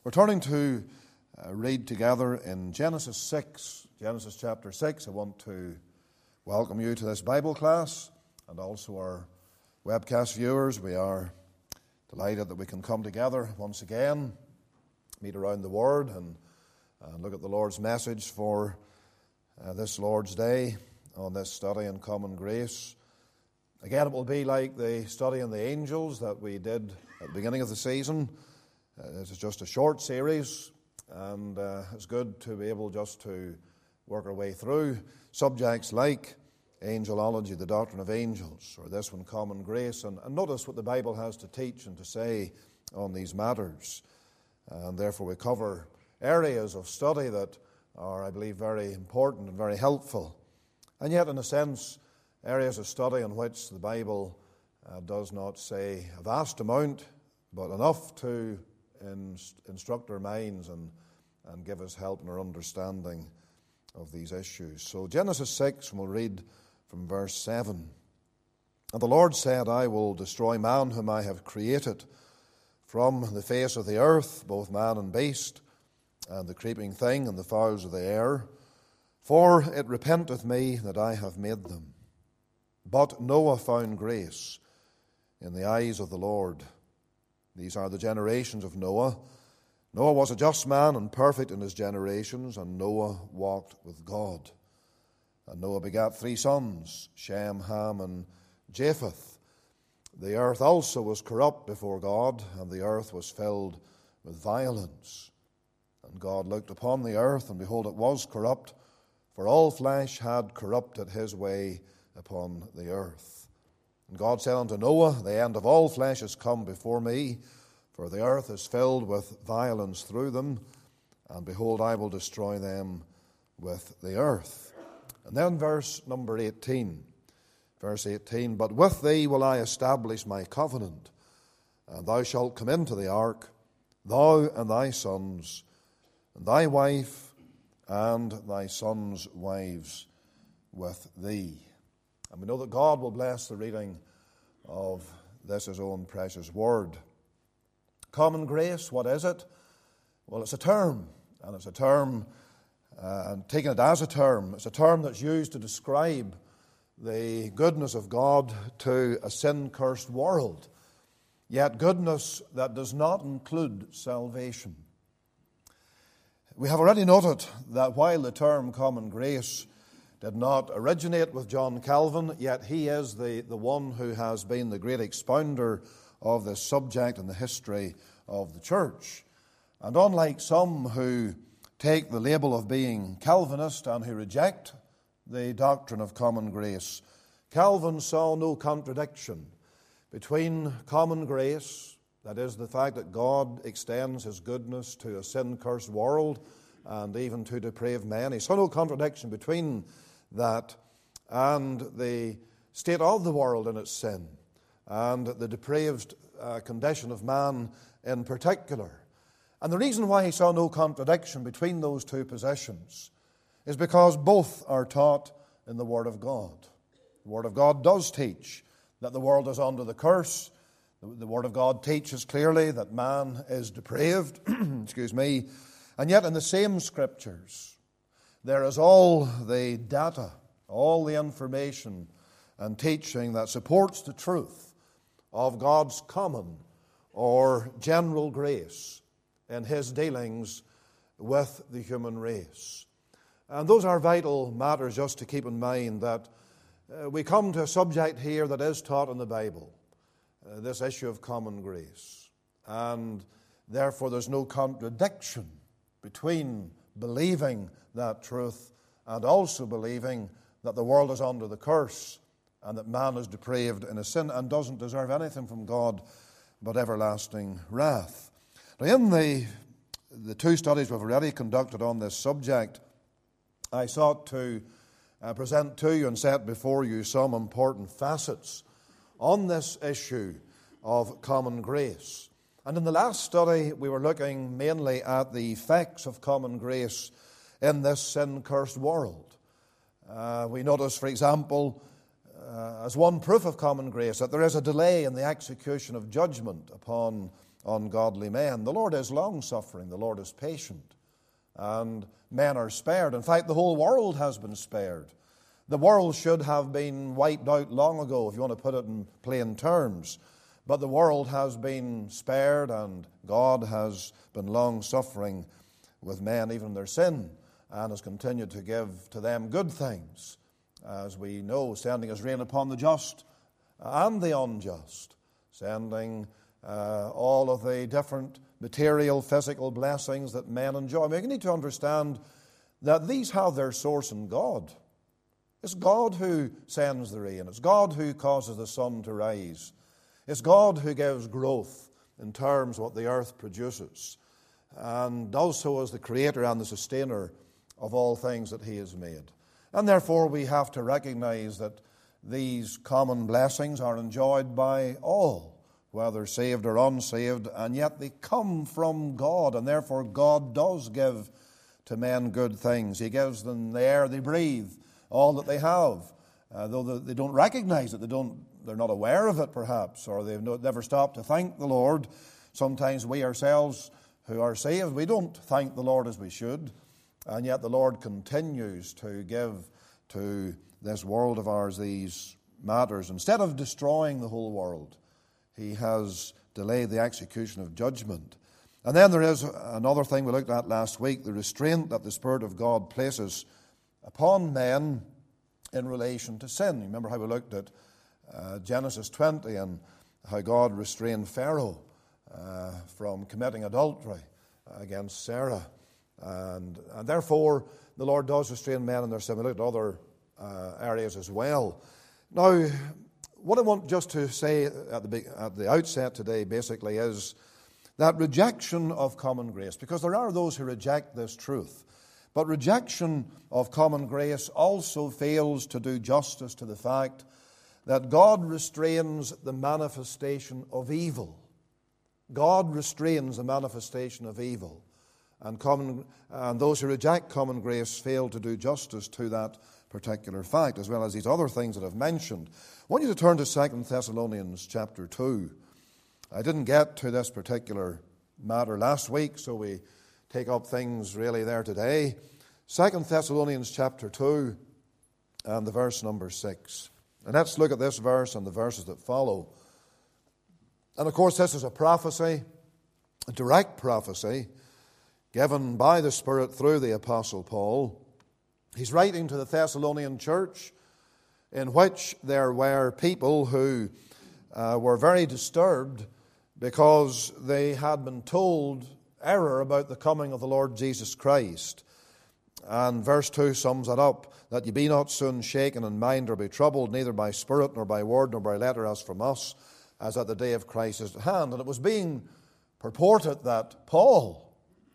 We're turning to read together in Genesis chapter 6. I want to welcome you to this Bible class and also our webcast viewers. We are delighted that we can come together once again, meet around the Word and look at the Lord's message for this Lord's Day on this study in common grace. Again, it will be like the study on the angels that we did at the beginning of the season. This is just a short series, and it's good to be able just to work our way through subjects like angelology, the doctrine of angels, or this one, common grace, and notice what the Bible has to teach and to say on these matters. And therefore we cover areas of study that are, I believe, very important and very helpful, and yet, in a sense, areas of study in which the Bible does not say a vast amount, but enough to instruct our minds and give us help in our understanding of these issues. So Genesis 6, we'll read from verse 7. And the Lord said, I will destroy man whom I have created from the face of the earth, both man and beast, and the creeping thing and the fowls of the air, for it repenteth me that I have made them. But Noah found grace in the eyes of the Lord. These are the generations of Noah. Noah was a just man and perfect in his generations, and Noah walked with God. And Noah begat 3 sons, Shem, Ham, and Japheth. The earth also was corrupt before God, and the earth was filled with violence. And God looked upon the earth, and behold, it was corrupt, for all flesh had corrupted his way upon the earth. And God said unto Noah, the end of all flesh is come before me, for the earth is filled with violence through them, and behold, I will destroy them with the earth. And then verse number 18. Verse 18, but with thee will I establish my covenant, and thou shalt come into the ark, thou and thy sons, and thy wife, and thy sons' wives with thee. And we know that God will bless the reading of this his own precious word. Common grace, what is it? Well, it's a term, and it's a term, and taking it as a term, it's a term that's used to describe the goodness of God to a sin-cursed world, yet goodness that does not include salvation. We have already noted that while the term common grace did not originate with John Calvin, yet he is the one who has been the great expounder of this subject in the history of the church. And unlike some who take the label of being Calvinist and who reject the doctrine of common grace, Calvin saw no contradiction between common grace, that is the fact that God extends his goodness to a sin-cursed world and even to depraved men. He saw no contradiction between that and the state of the world in its sin and the depraved condition of man in particular. And the reason why he saw no contradiction between those two positions is because both are taught in the Word of God. The Word of God does teach that the world is under the curse. The Word of God teaches clearly that man is depraved, and yet in the same Scriptures there is all the data, all the information and teaching that supports the truth of God's common or general grace in his dealings with the human race. And those are vital matters just to keep in mind, that we come to a subject here that is taught in the Bible, this issue of common grace. And therefore there's no contradiction between believing that truth and also believing that the world is under the curse and that man is depraved in his sin and doesn't deserve anything from God but everlasting wrath. Now, in the 2 studies we've already conducted on this subject, I sought to present to you and set before you some important facets on this issue of common grace. And in the last study, we were looking mainly at the effects of common grace in this sin-cursed world. We notice, for example, as one proof of common grace, that there is a delay in the execution of judgment upon ungodly men. The Lord is long-suffering. The Lord is patient. And men are spared. In fact, the whole world has been spared. The world should have been wiped out long ago, if you want to put it in plain terms. But the world has been spared, and God has been long-suffering with men, even in their sin, and has continued to give to them good things, as we know, sending his rain upon the just and the unjust, sending all of the different material, physical blessings that men enjoy. I mean, you need to understand that these have their source in God. It's God who sends the rain. It's God who causes the sun to rise. It's God who gives growth in terms of what the earth produces, and does so as the creator and the sustainer of all things that he has made. And therefore we have to recognize that these common blessings are enjoyed by all, whether saved or unsaved, and yet they come from God, and therefore God does give to men good things. He gives them the air they breathe, all that they have, though they don't recognize it, they're not aware of it perhaps, or they've never stopped to thank the Lord. Sometimes we ourselves who are saved, we don't thank the Lord as we should, and yet the Lord continues to give to this world of ours these matters. Instead of destroying the whole world, he has delayed the execution of judgment. And then there is another thing we looked at last week, the restraint that the Spirit of God places upon men in relation to sin. Remember how we looked at Genesis 20 and how God restrained Pharaoh from committing adultery against Sarah. And therefore, the Lord does restrain men in their sin. We looked at other areas as well. Now, what I want just to say at the outset today basically is that rejection of common grace, because there are those who reject this truth, but rejection of common grace also fails to do justice to the fact that God restrains the manifestation of evil. God restrains the manifestation of evil. And those who reject common grace fail to do justice to that particular fact, as well as these other things that I've mentioned. I want you to turn to 2 Thessalonians chapter 2. I didn't get to this particular matter last week, so we take up things really there today. 2 Thessalonians chapter 2 and the verse number 6. And let's look at this verse and the verses that follow. And of course, this is a prophecy, a direct prophecy, given by the Spirit through the Apostle Paul. He's writing to the Thessalonian church, in which there were people who were very disturbed because they had been told error about the coming of the Lord Jesus Christ. And verse 2 sums it up, that ye be not soon shaken in mind or be troubled, neither by spirit nor by word nor by letter as from us, as at the day of Christ is at hand. And it was being purported that Paul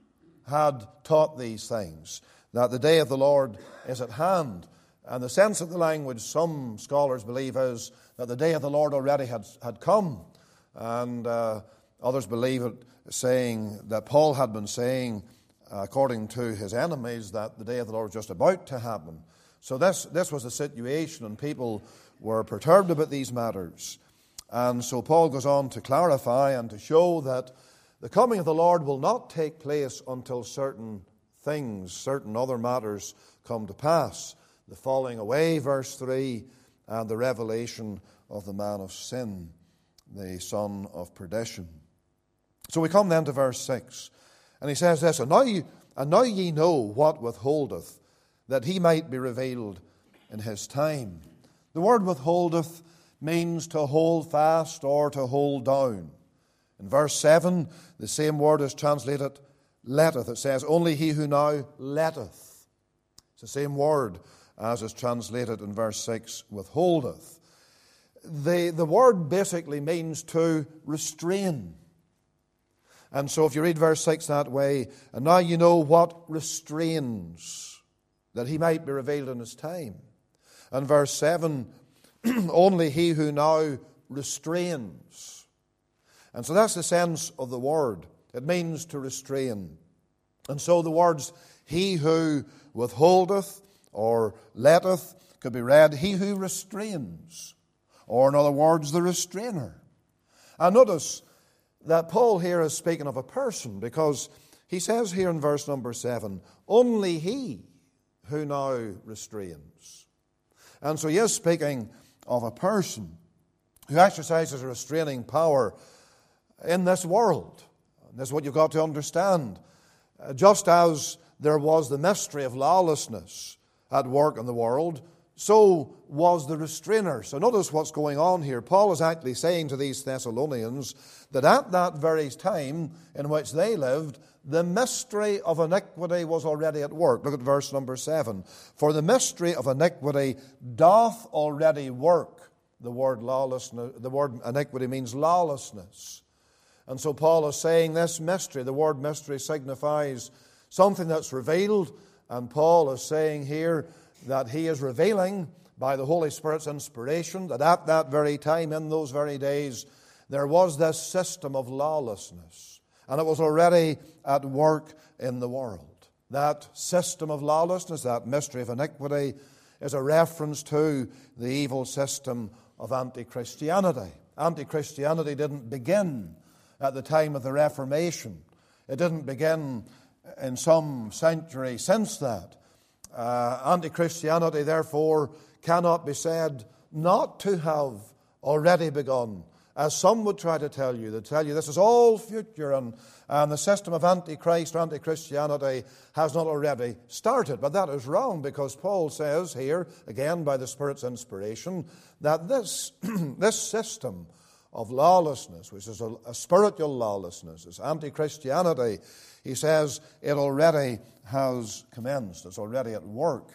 had taught these things, that the day of the Lord is at hand. And the sense of the language, some scholars believe, is that the day of the Lord already had come. And others believe it saying that Paul had been saying, according to his enemies, that the day of the Lord was just about to happen. So this was the situation, and people were perturbed about these matters. And so Paul goes on to clarify and to show that the coming of the Lord will not take place until certain things, certain other matters come to pass. The falling away, verse 3, and the revelation of the man of sin, the son of perdition. So we come then to verse 6. And he says this, And now ye know what withholdeth, that he might be revealed in his time. The word withholdeth means to hold fast or to hold down. In verse 7, the same word is translated letteth. It says, Only he who now letteth. It's the same word as is translated in verse 6, withholdeth. The word basically means to restrain. And so if you read verse 6 that way, and now you know what restrains, that he might be revealed in his time. And verse 7, only he who now restrains. And so that's the sense of the word. It means to restrain. And so the words, he who withholdeth or letteth, could be read, he who restrains. Or in other words, the restrainer. And notice, that Paul here is speaking of a person, because he says here in verse number 7, only he who now restrains. And so he is speaking of a person who exercises a restraining power in this world. And this is what you've got to understand. Just as there was the mystery of lawlessness at work in the world, so was the restrainer. So notice what's going on here. Paul is actually saying to these Thessalonians that at that very time in which they lived, the mystery of iniquity was already at work. Look at verse number 7. For the mystery of iniquity doth already work. The word lawlessness, the word iniquity means lawlessness. And so Paul is saying this mystery. The word mystery signifies something that's revealed. And Paul is saying here that he is revealing by the Holy Spirit's inspiration that at that very time, in those very days, there was this system of lawlessness. And it was already at work in the world. That system of lawlessness, that mystery of iniquity, is a reference to the evil system of anti-Christianity. Anti-Christianity didn't begin at the time of the Reformation. It didn't begin in some century since that. Anti-Christianity, therefore, cannot be said not to have already begun. As some would try to tell you, they tell you this is all future and the system of Antichrist or Anti-Christianity has not already started. But that is wrong, because Paul says here, again by the Spirit's inspiration, that this system of lawlessness, which is a spiritual lawlessness, is Anti-Christianity, he says it already has commenced. It's already at work.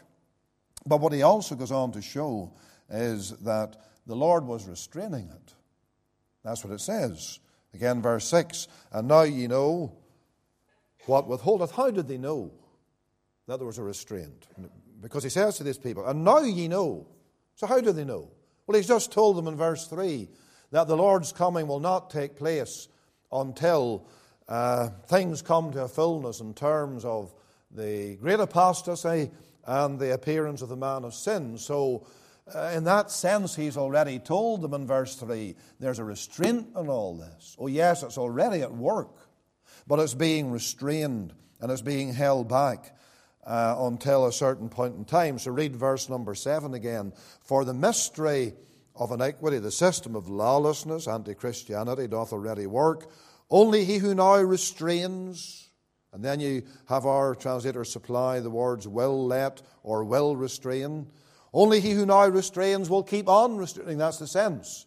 But what he also goes on to show is that the Lord was restraining it. That's what it says. Again, verse 6, and now ye know what withholdeth. How did they know that there was a restraint? Because he says to these people, and now ye know. So how do they know? Well, he's just told them in verse 3 that the Lord's coming will not take place until things come to a fullness in terms of the great apostasy and the appearance of the man of sin. So in that sense, he's already told them in verse 3, there's a restraint on all this. Oh yes, it's already at work, but it's being restrained and it's being held back until a certain point in time. So read verse number 7 again. For the mystery of iniquity, the system of lawlessness, anti-Christianity, doth already work. Only he who now restrains, and then you have our translators supply the words will let or will restrain. Only he who now restrains will keep on restraining. That's the sense.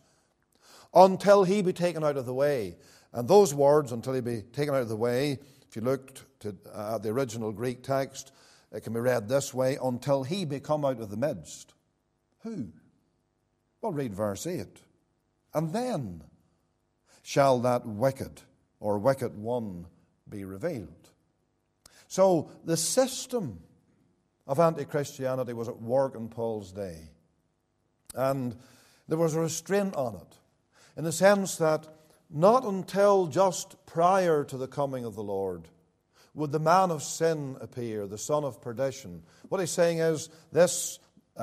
Until he be taken out of the way. And those words, until he be taken out of the way, if you looked at the original Greek text, it can be read this way, until he be come out of the midst. Who? Well, read verse 8. And then shall that wicked or wicked one be revealed. So the system of anti-Christianity was at work in Paul's day. And there was a restraint on it, in the sense that not until just prior to the coming of the Lord would the man of sin appear, the son of perdition. What he's saying is this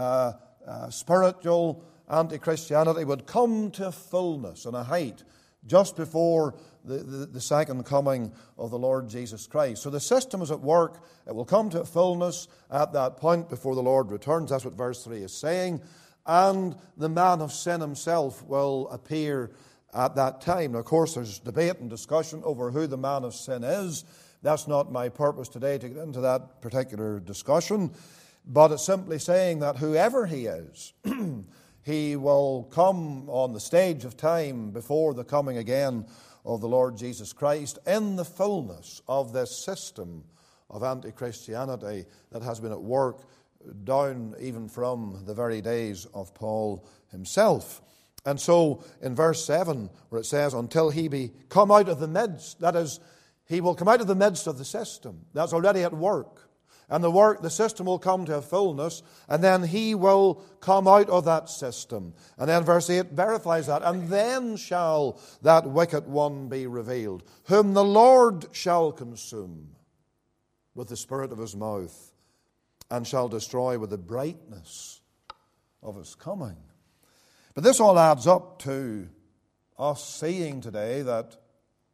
spiritual anti-Christianity would come to a fullness and a height just before the second coming of the Lord Jesus Christ. So the system is at work. It will come to a fullness at that point before the Lord returns. That's what verse 3 is saying. And the man of sin himself will appear at that time. Now, of course, there's debate and discussion over who the man of sin is. That's not my purpose today to get into that particular discussion. But it's simply saying that whoever he is, he will come on the stage of time before the coming again of the Lord Jesus Christ in the fullness of this system of anti-Christianity that has been at work down even from the very days of Paul himself. And so in verse 7, where it says, until he be come out of the midst, that is, he will come out of the midst of the system. That's already at work. And the system will come to a fullness, and then he will come out of that system. And then verse 8 verifies that. And then shall that wicked one be revealed, whom the Lord shall consume with the spirit of his mouth, and shall destroy with the brightness of his coming. But this all adds up to us seeing today that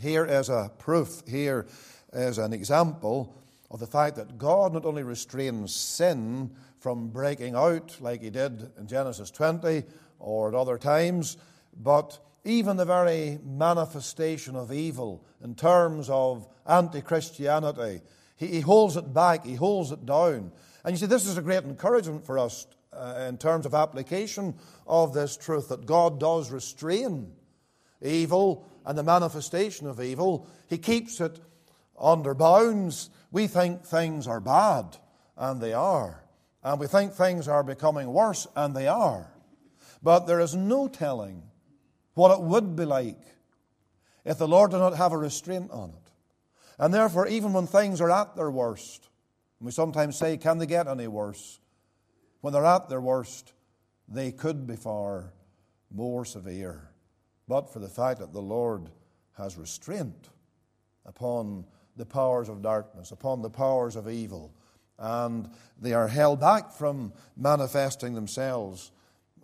here is a proof, here is an example of the fact that God not only restrains sin from breaking out like he did in Genesis 20 or at other times, but even the very manifestation of evil in terms of anti-Christianity, he holds it back, he holds it down. And you see, this is a great encouragement for us in terms of application of this truth, that God does restrain evil and the manifestation of evil. He keeps it under bounds. We think things are bad, and they are. And we think things are becoming worse, and they are. But there is no telling what it would be like if the Lord did not have a restraint on it. And therefore, even when things are at their worst, and we sometimes say, can they get any worse? When they're at their worst, they could be far more severe, but for the fact that the Lord has restraint upon the powers of darkness, upon the powers of evil, and they are held back from manifesting themselves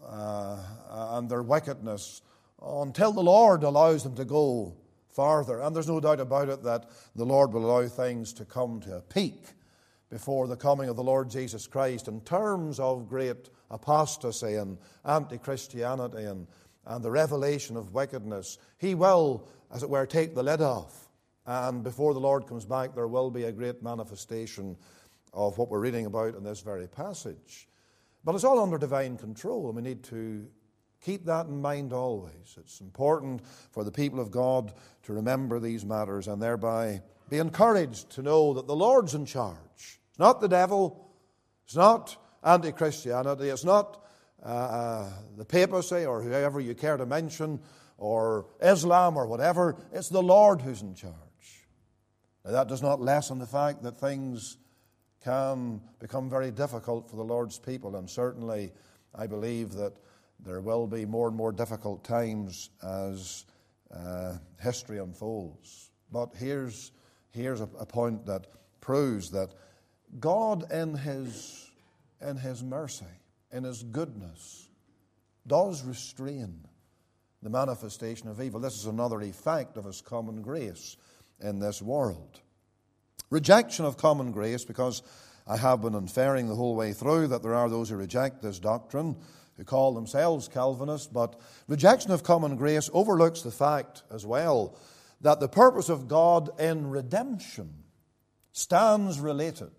and their wickedness until the Lord allows them to go farther. And there's no doubt about it that the Lord will allow things to come to a peak before the coming of the Lord Jesus Christ in terms of great apostasy and anti-Christianity and the revelation of wickedness. He will, as it were, take the lid off. And before the Lord comes back, there will be a great manifestation of what we're reading about in this very passage. But it's all under divine control, and we need to keep that in mind always. It's important for the people of God to remember these matters and thereby be encouraged to know that the Lord's in charge. It's not the devil. It's not anti-Christianity. It's not the papacy or whoever you care to mention or Islam or whatever. It's the Lord who's in charge. Now, that does not lessen the fact that things can become very difficult for the Lord's people, and certainly I believe that there will be more and more difficult times as history unfolds. But here's a point that proves that God in His mercy, in His goodness, does restrain the manifestation of evil. This is another effect of His common grace in this world. Rejection of common grace, because I have been inferring the whole way through that there are those who reject this doctrine, who call themselves Calvinists, but rejection of common grace overlooks the fact as well that the purpose of God in redemption stands related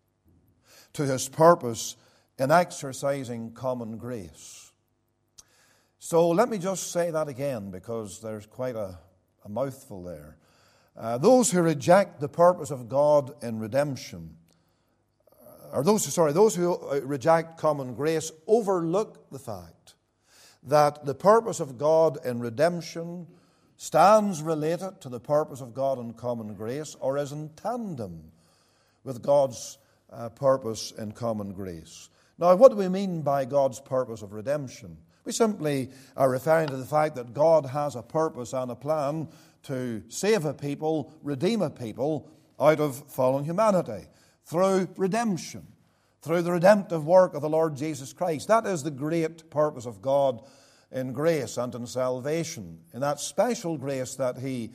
to His purpose in exercising common grace. So let me just say that again, because there's quite a mouthful there. Those who reject the purpose of God in redemption, those who reject common grace overlook the fact that the purpose of God in redemption stands related to the purpose of God in common grace, or is in tandem with God's purpose in common grace. Now, what do we mean by God's purpose of redemption? We simply are referring to the fact that God has a purpose and a plan to save a people, redeem a people out of fallen humanity through redemption, through the redemptive work of the Lord Jesus Christ. That is the great purpose of God in grace and in salvation, in that special grace that He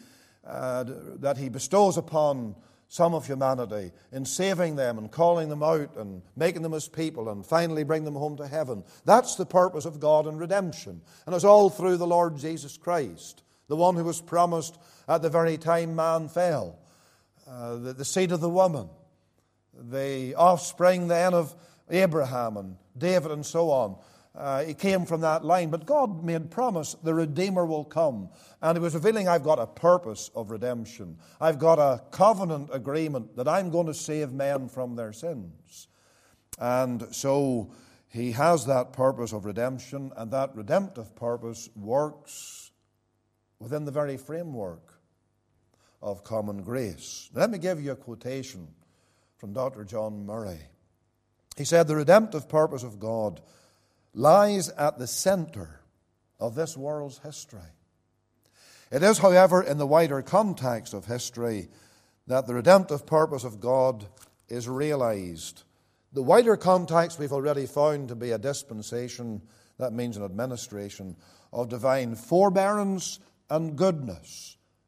bestows upon some of humanity in saving them and calling them out and making them His people and finally bring them home to heaven. That's the purpose of God in redemption. And it's all through the Lord Jesus Christ, the one who was promised at the very time man fell, the seed of the woman, the offspring then of Abraham and David and so on. He came from that line. But God made promise the Redeemer will come. And He was revealing, I've got a purpose of redemption. I've got a covenant agreement that I'm going to save men from their sins. And so He has that purpose of redemption, and that redemptive purpose works within the very framework of common grace. Now, let me give you a quotation from Dr. John Murray. He said, the redemptive purpose of God lies at the center of this world's history. It is, however, in the wider context of history that the redemptive purpose of God is realized. The wider context we've already found to be a dispensation, that means an administration, of divine forbearance and goodness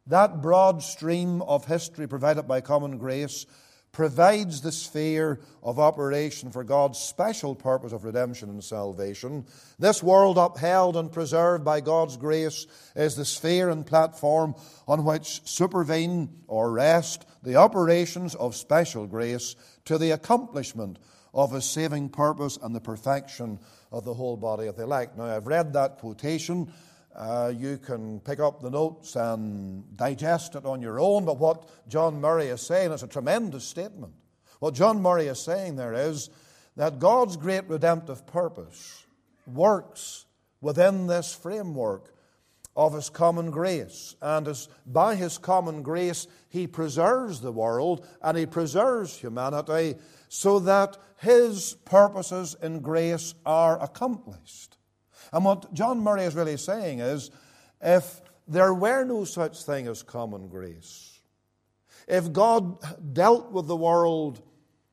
that broad stream of history provided by common grace provides the sphere of operation for God's special purpose of redemption and salvation. This world, upheld and preserved by God's grace, is the sphere and platform on which supervene or rest the operations of special grace to the accomplishment of His saving purpose and the perfection of the whole body of the elect. Now, I've read that quotation. You can pick up the notes and digest it on your own, but what John Murray is saying is a tremendous statement. What John Murray is saying there is that God's great redemptive purpose works within this framework of His common grace, and by His common grace He preserves the world and He preserves humanity so that His purposes in grace are accomplished. And what John Murray is really saying is, if there were no such thing as common grace, if God dealt with the world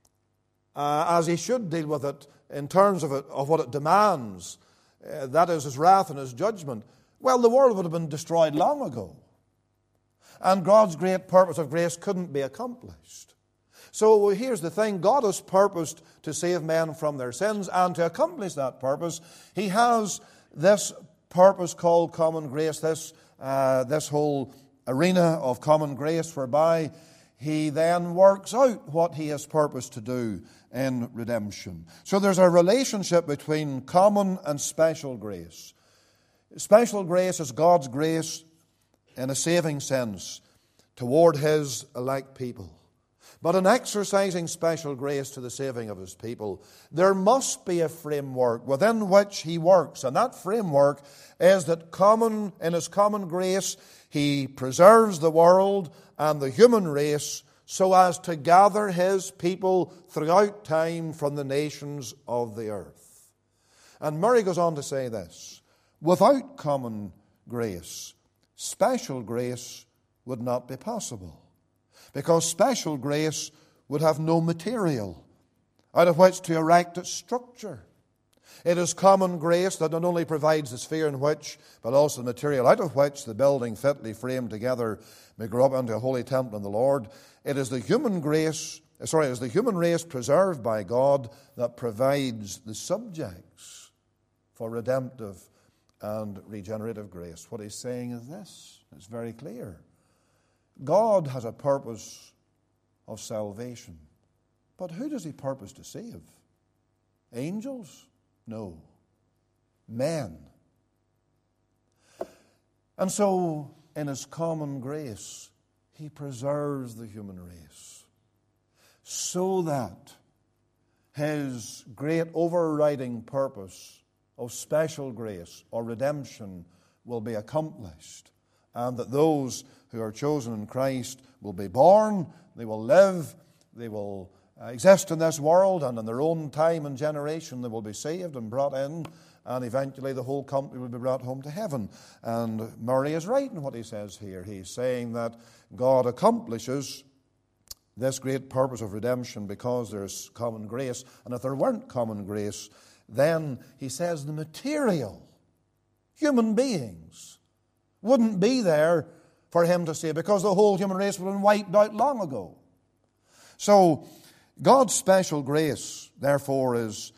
as He should deal with it in terms of what it demands, that is His wrath and His judgment, well, the world would have been destroyed long ago. And God's great purpose of grace couldn't be accomplished. So here's the thing. God has purposed to save men from their sins, and to accomplish that purpose, He has this purpose called common grace, this whole arena of common grace, whereby He then works out what He has purposed to do in redemption. So there's a relationship between common and special grace. Special grace is God's grace in a saving sense toward His elect people. But in exercising special grace to the saving of His people, there must be a framework within which He works. And that framework is that in His common grace, He preserves the world and the human race so as to gather His people throughout time from the nations of the earth. And Murray goes on to say this: without common grace, special grace would not be possible. Because special grace would have no material out of which to erect its structure. It is common grace that not only provides the sphere in which, but also the material out of which the building fitly framed together may grow up into a holy temple in the Lord. It is the human race preserved by God that provides the subjects for redemptive and regenerative grace. What he's saying is this. It's very clear. God has a purpose of salvation. But who does He purpose to save? Angels? No. Men. And so, in His common grace, He preserves the human race so that His great overriding purpose of special grace or redemption will be accomplished, and that those who are chosen in Christ will be born, they will live, they will exist in this world, and in their own time and generation they will be saved and brought in, and eventually the whole company will be brought home to heaven. And Murray is right in what he says here. He's saying that God accomplishes this great purpose of redemption because there's common grace, and if there weren't common grace, then, he says, the material, human beings, wouldn't be there for Him to save, because the whole human race would have been wiped out long ago. So, God's special grace, therefore, is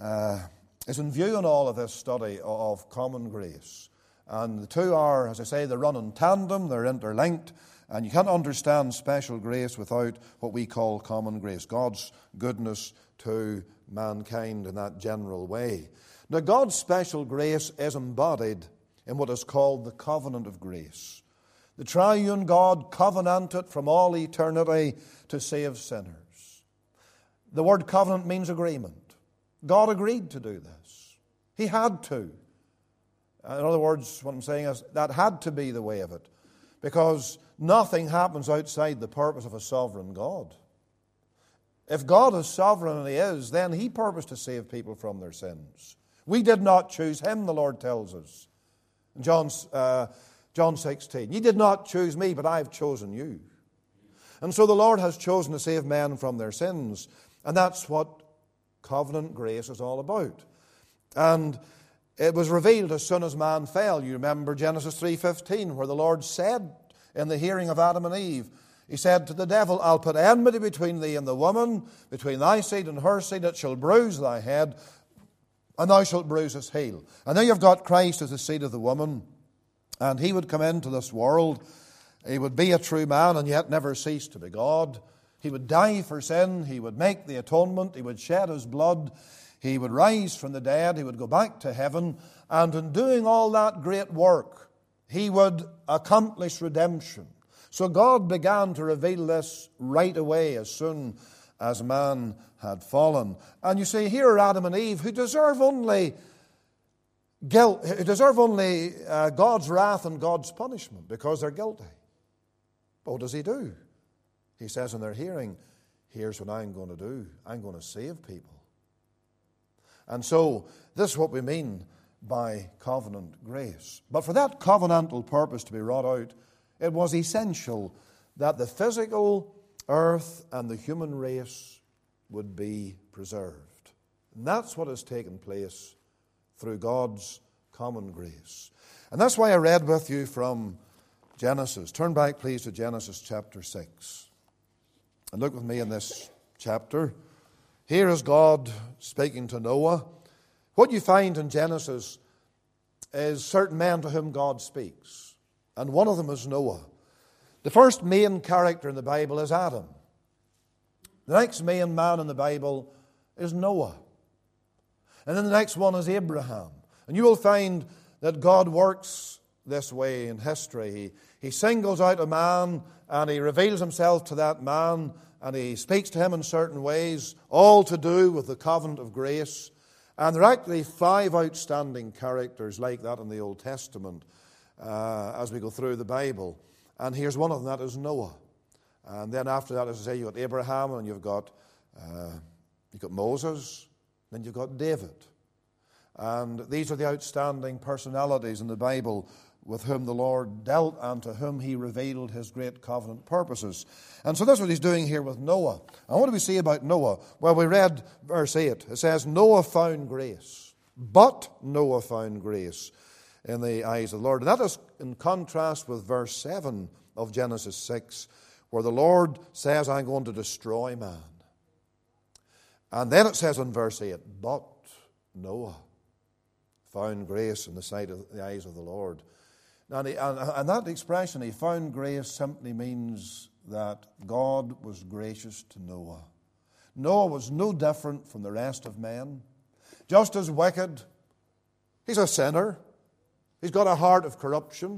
in view in all of this study of common grace. And the two are, as I say, they run in tandem, they're interlinked, and you can't understand special grace without what we call common grace, God's goodness to mankind in that general way. Now, God's special grace is embodied in what is called the covenant of grace. The triune God covenanted from all eternity to save sinners. The word covenant means agreement. God agreed to do this. He had to. In other words, what I'm saying is that had to be the way of it, because nothing happens outside the purpose of a sovereign God. If God is sovereign, and He is, then He purposed to save people from their sins. We did not choose Him, the Lord tells us. In John 16, "Ye did not choose me, but I have chosen you." And so the Lord has chosen to save men from their sins. And that's what covenant grace is all about. And it was revealed as soon as man fell. You remember Genesis 3:15, where the Lord said in the hearing of Adam and Eve. He said to the devil, I'll put enmity between thee and the woman, between thy seed and her seed. It shall bruise thy head, and thou shalt bruise his heel. And now you've got Christ as the seed of the woman, and he would come into this world. He would be a true man and yet never cease to be God. He would die for sin. He would make the atonement. He would shed his blood. He would rise from the dead. He would go back to heaven. And in doing all that great work, he would accomplish redemption. So God began to reveal this right away as soon as man had fallen. And you see, here are Adam and Eve, who deserve only guilt, who deserve only God's wrath and God's punishment because they're guilty. But what does he do? He says in their hearing, here's what I'm going to do. I'm going to save people. And so, this is what we mean by covenant grace. But for that covenantal purpose to be wrought out, it was essential that the physical earth and the human race would be preserved. And that's what has taken place through God's common grace. And that's why I read with you from Genesis. Turn back, please, to Genesis chapter 6. And look with me in this chapter. Here is God speaking to Noah. What you find in Genesis is certain men to whom God speaks. And one of them is Noah. The first main character in the Bible is Adam. The next main man in the Bible is Noah. And then the next one is Abraham. And you will find that God works this way in history. He singles out a man and he reveals himself to that man and he speaks to him in certain ways, all to do with the covenant of grace. And there are actually 5 outstanding characters like that in the Old Testament as we go through the Bible. And here's one of them, that is Noah. And then after that, as I say, you've got Abraham and you've got Moses, then you've got David. And these are the outstanding personalities in the Bible with whom the Lord dealt and to whom he revealed his great covenant purposes. And so that's what he's doing here with Noah. And what do we see about Noah? Well, we read verse 8. It says, Noah found grace. But Noah found grace in the eyes of the Lord. And that is in contrast with verse 7 of Genesis 6, where the Lord says, I'm going to destroy man. And then it says in verse 8, but Noah found grace in the sight of the eyes of the Lord. And that expression, he found grace, simply means that God was gracious to Noah. Noah was no different from the rest of men. Just as wicked. He's a sinner. He's got a heart of corruption.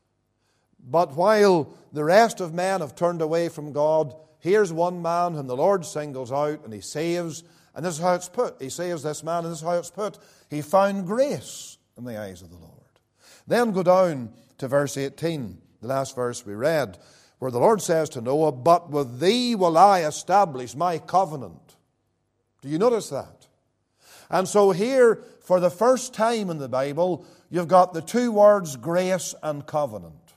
But while the rest of men have turned away from God, here's one man whom the Lord singles out and he saves. And this is how it's put. He saves this man, and this is how it's put. He found grace in the eyes of the Lord. Then go down to verse 18, the last verse we read, where the Lord says to Noah, but with thee will I establish my covenant. Do you notice that? And so here, for the first time in the Bible, you've got the 2 words grace and covenant.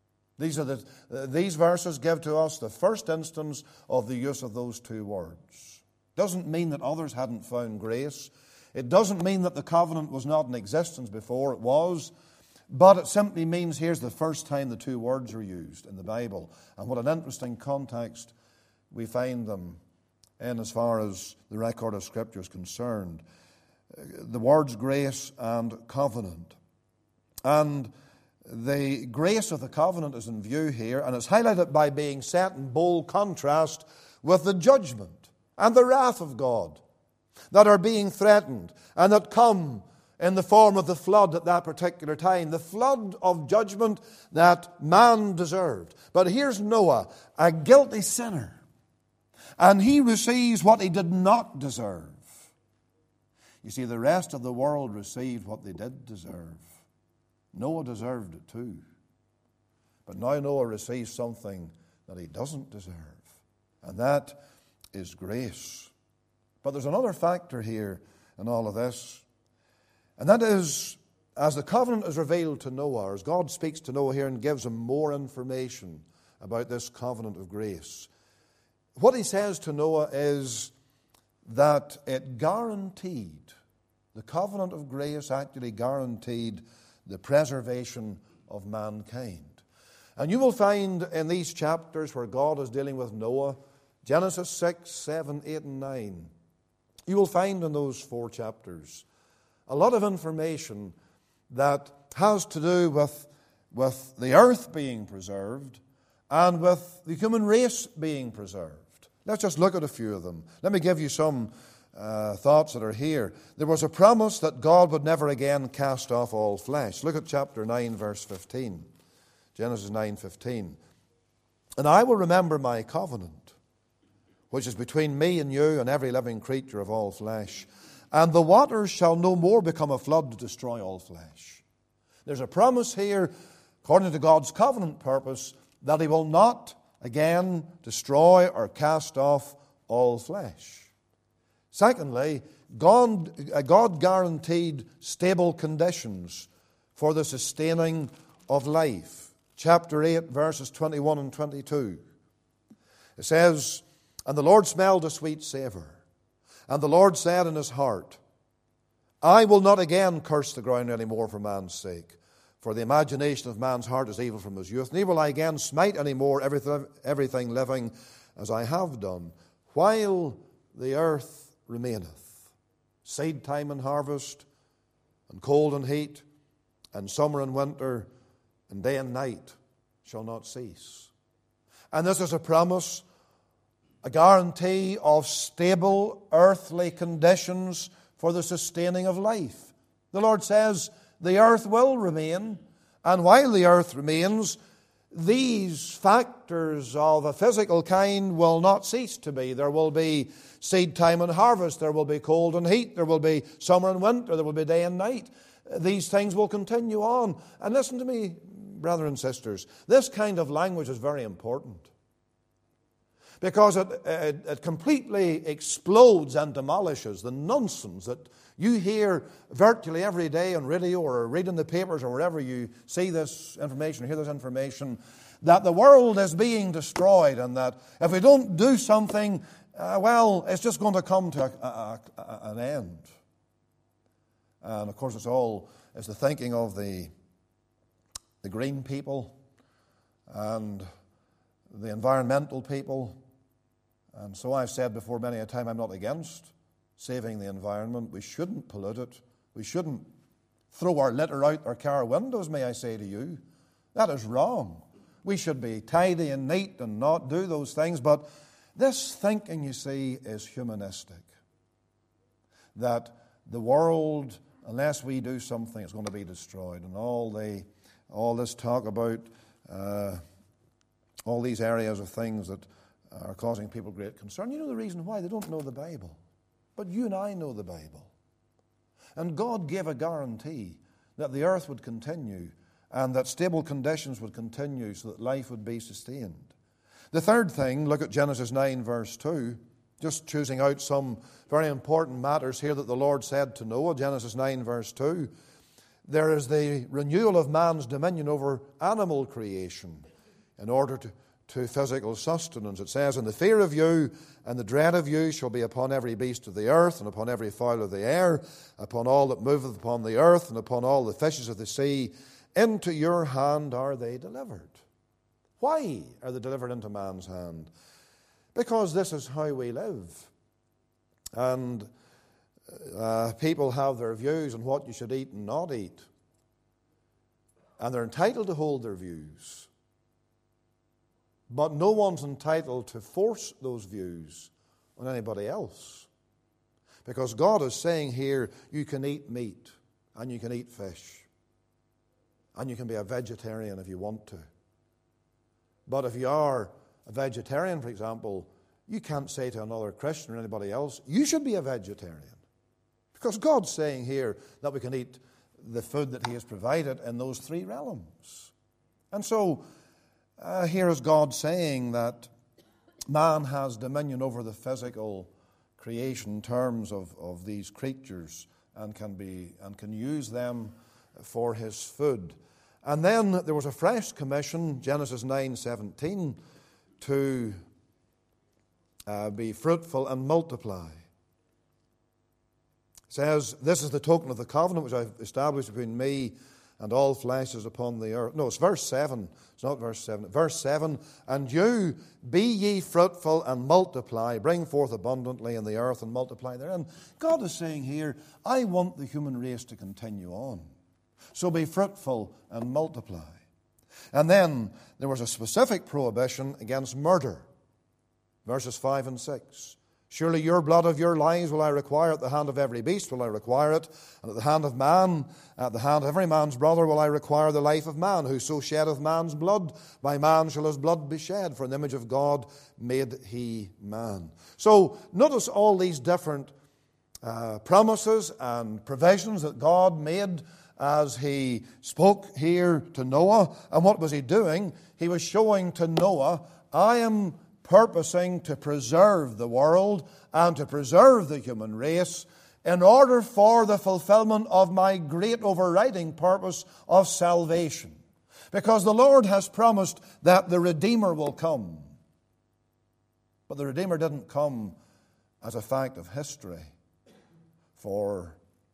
These verses give to us the first instance of the use of those 2 words. Doesn't mean that others hadn't found grace. It doesn't mean that the covenant was not in existence before. It was. But it simply means here's the first time the 2 words are used in the Bible. And what an interesting context we find them in as far as the record of Scripture is concerned. The words grace and covenant. And the grace of the covenant is in view here, and it's highlighted by being set in bold contrast with the judgment and the wrath of God that are being threatened and that come in the form of the flood at that particular time, the flood of judgment that man deserved. But here's Noah, a guilty sinner, and he receives what he did not deserve. You see, the rest of the world received what they did deserve. Noah deserved it too. But now Noah receives something that he doesn't deserve, and that is grace. But there's another factor here in all of this. And that is, as the covenant is revealed to Noah, as God speaks to Noah here and gives him more information about this covenant of grace, what he says to Noah is that it guaranteed, the covenant of grace actually guaranteed the preservation of mankind. And you will find in these chapters where God is dealing with Noah, Genesis 6, 7, 8, and 9, you will find in those 4 chapters a lot of information that has to do with the earth being preserved and with the human race being preserved. Let's just look at a few of them. Let me give you some thoughts that are here. There was a promise that God would never again cast off all flesh. Look at chapter 9, verse 15. Genesis 9:15. And I will remember my covenant, which is between me and you and every living creature of all flesh. And the waters shall no more become a flood to destroy all flesh. There's a promise here, according to God's covenant purpose, that He will not again destroy or cast off all flesh. Secondly, God guaranteed stable conditions for the sustaining of life. Chapter 8, verses 21 and 22. It says, And the Lord smelled a sweet savour. And the Lord said in His heart, I will not again curse the ground any more for man's sake. For the imagination of man's heart is evil from his youth. Neither will I again smite any more everything living as I have done, while the earth remaineth. Seed time and harvest, and cold and heat, and summer and winter, and day and night shall not cease. And this is a promise, a guarantee of stable earthly conditions for the sustaining of life. The Lord says the earth will remain, and while the earth remains, these factors of a physical kind will not cease to be. There will be seed time and harvest, there will be cold and heat, there will be summer and winter, there will be day and night. These things will continue on. And listen to me, brothers and sisters, this kind of language is very important, because it completely explodes and demolishes the nonsense that you hear virtually every day on radio or read in the papers or wherever you see this information or hear this information, that the world is being destroyed and that if we don't do something, it's just going to come to an end. And of course it's the thinking of the green people and the environmental people. And so I've said before many a time, I'm not against saving the environment. We shouldn't pollute it. We shouldn't throw our litter out our car windows, may I say to you. That is wrong. We should be tidy and neat and not do those things. But this thinking, you see, is humanistic. That the world, unless we do something, is going to be destroyed. And all this talk about all these areas of things that are causing people great concern. You know the reason why? They don't know the Bible. But you and I know the Bible. And God gave a guarantee that the earth would continue and that stable conditions would continue so that life would be sustained. The third thing, look at Genesis 9 verse 2, just choosing out some very important matters here that the Lord said to Noah. Genesis 9 verse 2, there is the renewal of man's dominion over animal creation in order to physical sustenance. It says, and the fear of you and the dread of you shall be upon every beast of the earth, and upon every fowl of the air, upon all that moveth upon the earth, and upon all the fishes of the sea. Into your hand are they delivered. Why are they delivered into man's hand? Because this is how we live. And people have their views on what you should eat and not eat. And they're entitled to hold their views. But no one's entitled to force those views on anybody else. Because God is saying here, you can eat meat, and you can eat fish, and you can be a vegetarian if you want to. But if you are a vegetarian, for example, you can't say to another Christian or anybody else, you should be a vegetarian. Because God's saying here that we can eat the food that He has provided in those three realms. And so, here is God saying that man has dominion over the physical creation in terms of these creatures and can use them for his food. And then there was a fresh commission, Genesis 9:17, to be fruitful and multiply. It says, this is the token of the covenant which I've established between me and all flesh is upon the earth. No, it's verse 7. It's not verse 7. Verse 7, and you, be ye fruitful and multiply, bring forth abundantly in the earth and multiply therein. God is saying here, I want the human race to continue on. So be fruitful and multiply. And then there was a specific prohibition against murder. Verses 5 and 6. Surely your blood of your lives will I require, at the hand of every beast will I require it, and at the hand of man, at the hand of every man's brother will I require the life of man. Whoso sheddeth man's blood, by man shall his blood be shed, for in the image of God made he man. So notice all these different promises and provisions that God made as he spoke here to Noah. And what was he doing? He was showing to Noah, I am purposing to preserve the world and to preserve the human race in order for the fulfillment of my great overriding purpose of salvation. Because the Lord has promised that the Redeemer will come. But the Redeemer didn't come as a fact of history for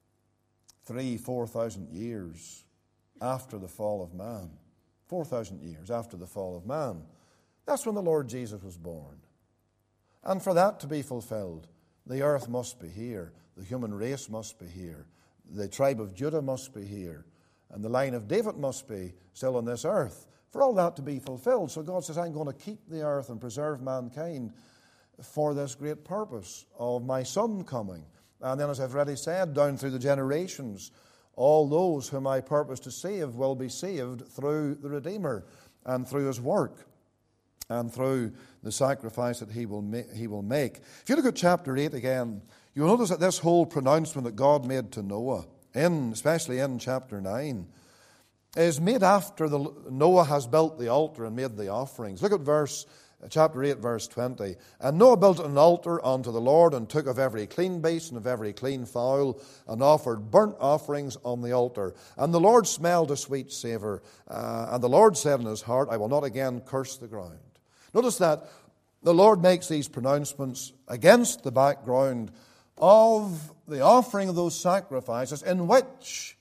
4,000 years after the fall of man. 4,000 years after the fall of man. That's when the Lord Jesus was born. And for that to be fulfilled, the earth must be here. The human race must be here. The tribe of Judah must be here. And the line of David must be still on this earth. For all that to be fulfilled. So God says, I'm going to keep the earth and preserve mankind for this great purpose of my Son coming. And then, as I've already said, down through the generations, all those whom I purpose to save will be saved through the Redeemer and through his work and through the sacrifice that he will make. If you look at chapter 8 again, you'll notice that this whole pronouncement that God made to Noah, especially in chapter 9, is made after Noah has built the altar and made the offerings. Look at chapter 8, verse 20. And Noah built an altar unto the Lord, and took of every clean beast and of every clean fowl, and offered burnt offerings on the altar. And the Lord smelled a sweet savour. And the Lord said in his heart, I will not again curse the ground. Notice that the Lord makes these pronouncements against the background of the offering of those sacrifices in which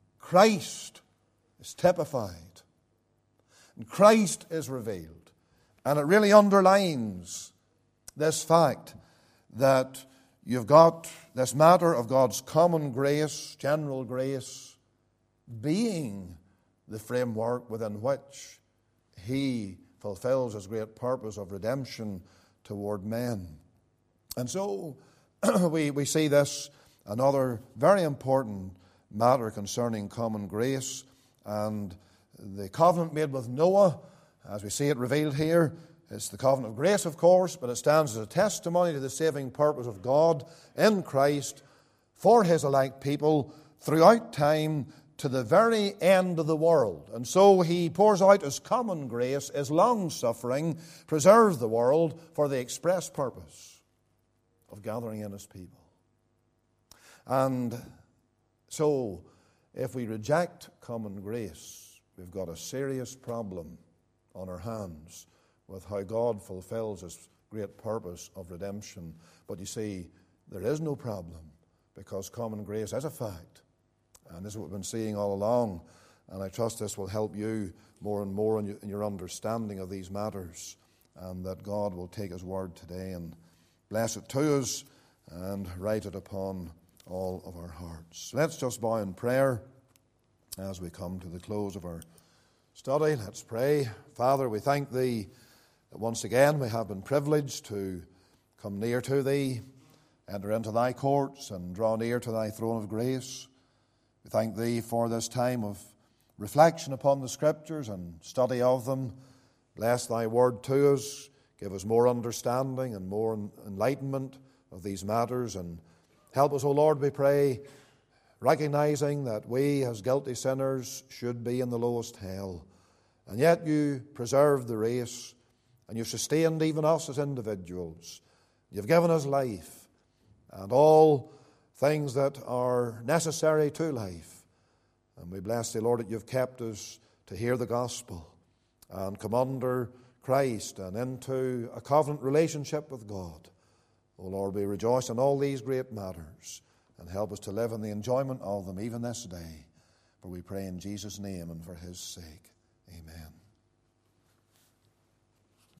Christ is typified. And Christ is revealed. And it really underlines this fact that you've got this matter of God's common grace, general grace, being the framework within which he fulfills his great purpose of redemption toward men. And so we see this, another very important matter concerning common grace, and the covenant made with Noah, as we see it revealed here, it's the covenant of grace, of course, but it stands as a testimony to the saving purpose of God in Christ for his elect people throughout time to the very end of the world. And so he pours out his common grace, his long-suffering, preserves the world for the express purpose of gathering in his people. And so if we reject common grace, we've got a serious problem on our hands with how God fulfills his great purpose of redemption. But you see, there is no problem, because common grace is a fact. And this is what we've been seeing all along. And I trust this will help you more and more in your understanding of these matters, and that God will take his word today and bless it to us and write it upon all of our hearts. Let's just bow in prayer as we come to the close of our study. Let's pray. Father, we thank thee that once again we have been privileged to come near to thee, enter into thy courts, and draw near to thy throne of grace. We thank thee for this time of reflection upon the Scriptures and study of them. Bless thy word to us. Give us more understanding and more enlightenment of these matters. And help us, O Lord, we pray, recognizing that we as guilty sinners should be in the lowest hell. And yet you preserved the race, and you've sustained even us as individuals. You've given us life and all things that are necessary to life. And we bless thee, Lord, that you've kept us to hear the gospel and come under Christ and into a covenant relationship with God. O Lord, we rejoice in all these great matters, and help us to live in the enjoyment of them even this day. For we pray in Jesus' name and for his sake. Amen.